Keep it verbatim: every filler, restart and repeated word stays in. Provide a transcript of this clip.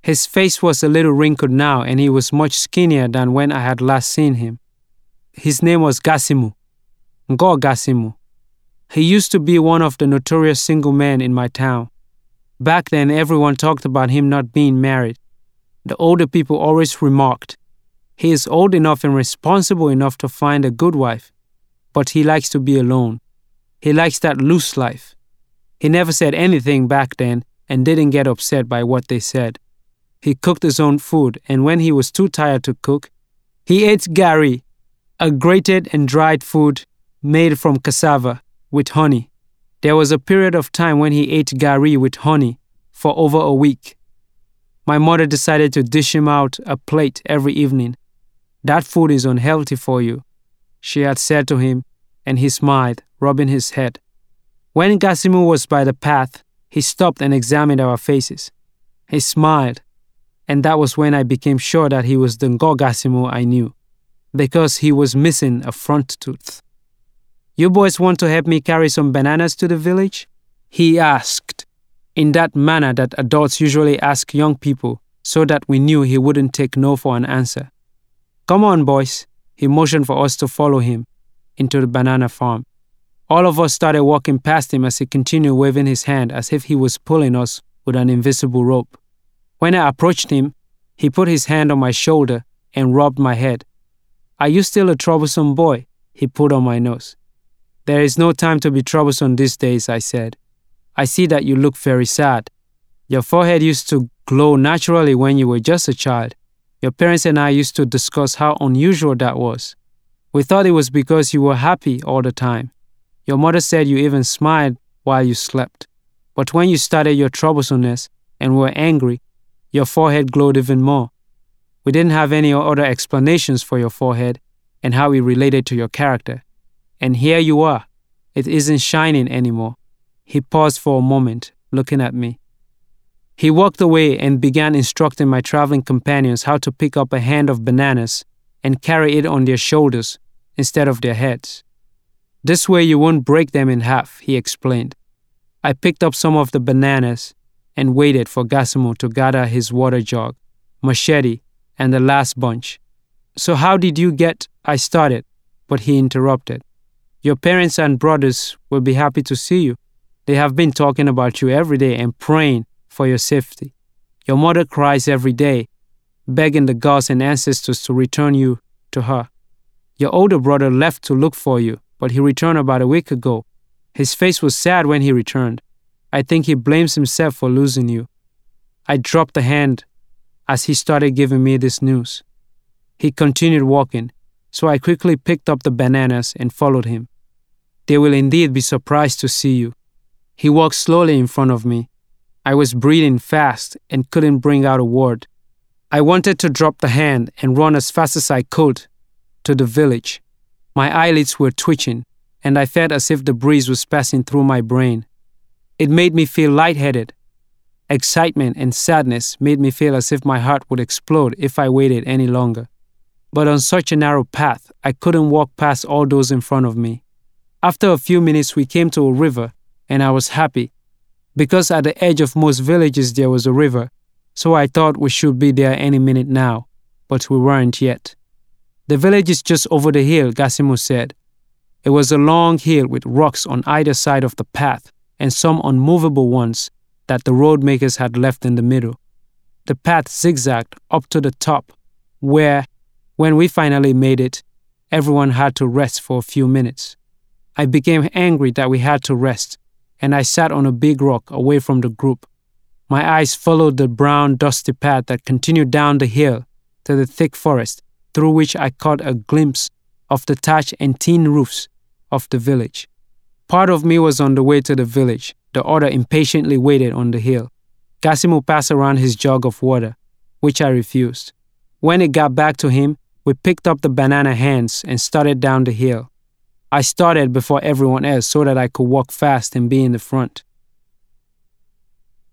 His face was a little wrinkled now, and he was much skinnier than when I had last seen him. His name was Gasimu, Ngo Gasimu. He used to be one of the notorious single men in my town. Back then, everyone talked about him not being married. The older people always remarked, he is old enough and responsible enough to find a good wife, but he likes to be alone. He likes that loose life. He never said anything back then and didn't get upset by what they said. He cooked his own food, and when he was too tired to cook, he ate gari, a grated and dried food made from cassava, with honey. There was a period of time when he ate gari with honey for over a week. My mother decided to dish him out a plate every evening. That food is unhealthy for you, she had said to him, and he smiled, rubbing his head. When Gasimu was by the path, he stopped and examined our faces. He smiled, and that was when I became sure that he was the Ngo Gasimu I knew, because he was missing a front tooth. You boys want to help me carry some bananas to the village? He asked, in that manner that adults usually ask young people, so that we knew he wouldn't take no for an answer. Come on, boys. He motioned for us to follow him into the banana farm. All of us started walking past him as he continued waving his hand as if he was pulling us with an invisible rope. When I approached him, he put his hand on my shoulder and rubbed my head. Are you still a troublesome boy? He put on my nose. There is no time to be troublesome these days, I said. I see that you look very sad. Your forehead used to glow naturally when you were just a child. Your parents and I used to discuss how unusual that was. We thought it was because you were happy all the time. Your mother said you even smiled while you slept. But when you started your troublesomeness and were angry, your forehead glowed even more. We didn't have any other explanations for your forehead and how it related to your character. And here you are. It isn't shining anymore. He paused for a moment, looking at me. He walked away and began instructing my traveling companions how to pick up a hand of bananas and carry it on their shoulders instead of their heads. This way you won't break them in half, he explained. I picked up some of the bananas and waited for Gasimu to gather his water jug, machete, and the last bunch. So how did you get, I started, but he interrupted. Your parents and brothers will be happy to see you. They have been talking about you every day and praying for your safety. Your mother cries every day, begging the gods and ancestors to return you to her. Your older brother left to look for you, but he returned about a week ago. His face was sad when he returned. I think he blames himself for losing you. I dropped the hand as he started giving me this news. He continued walking, so I quickly picked up the bananas and followed him. They will indeed be surprised to see you. He walked slowly in front of me. I was breathing fast and couldn't bring out a word. I wanted to drop the hand and run as fast as I could to the village. My eyelids were twitching, and I felt as if the breeze was passing through my brain. It made me feel lightheaded. Excitement and sadness made me feel as if my heart would explode if I waited any longer. But on such a narrow path, I couldn't walk past all those in front of me. After a few minutes, we came to a river, and I was happy, because at the edge of most villages there was a river, so I thought we should be there any minute now, but we weren't yet. The village is just over the hill, Gasimu said. It was a long hill with rocks on either side of the path and some unmovable ones that the road makers had left in the middle. The path zigzagged up to the top, where, when we finally made it, everyone had to rest for a few minutes. I became angry that we had to rest, and I sat on a big rock away from the group. My eyes followed the brown, dusty path that continued down the hill to the thick forest, through which I caught a glimpse of the thatched and tin roofs of the village. Part of me was on the way to the village. The other impatiently waited on the hill. Gasimu passed around his jug of water, which I refused. When it got back to him, we picked up the banana hands and started down the hill. I started before everyone else so that I could walk fast and be in the front.